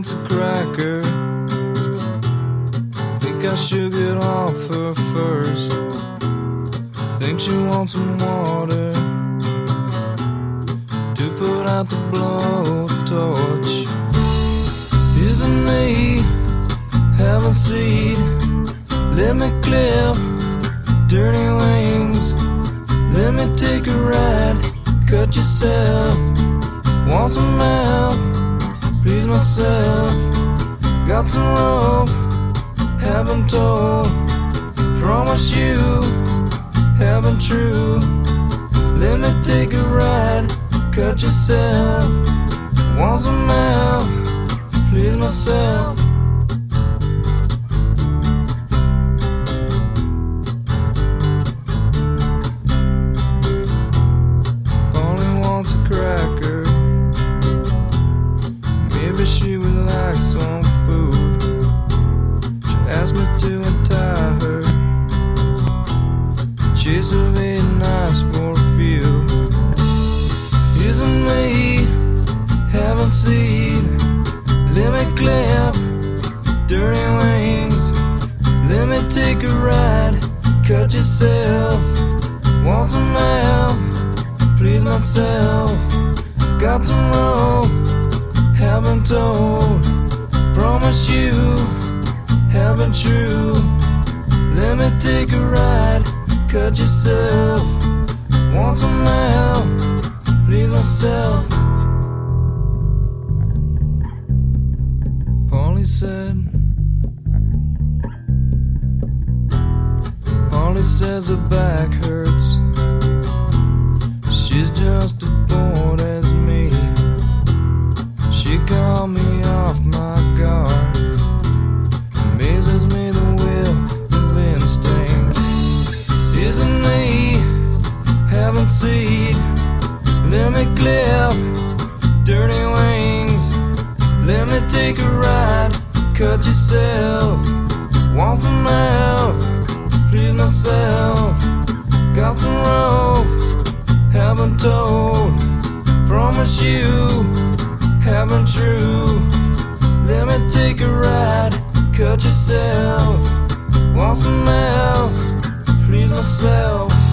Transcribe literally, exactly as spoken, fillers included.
wants a cracker. Think I should get off her first. Think she wants some water to put out the blowtorch. Isn't me have a seed? Let me clip dirty wings. Let me take a ride. Cut yourself. Want some help? Please myself. Got some rope. Haven't told. Promise you. Haven't true. Let me take a ride. Cut yourself. Want some help? Please myself. Polly wants a cracker. Maybe she would like some food. She asked me to untie her. Chase her very nice for a few. Isn't me having seed? Let me clip dirty wings. Let me take a ride. Cut yourself. Want some help? Please myself. Got some rope. Haven't told. Promise you. Haven't true. Let me take a ride. Cut yourself. Want some help? Please myself. Polly said. Polly says her back hurts. She's just as bored as me. She called me off my guard. Amazes me the will of instinct. Isn't me having seed? Let me clip dirty wings. Let me take a ride. Cut yourself. Want some help? Please myself. Got some rope. Haven't told. Promise you. Haven't true. Let me take a ride. Cut yourself. Want some help? Please myself.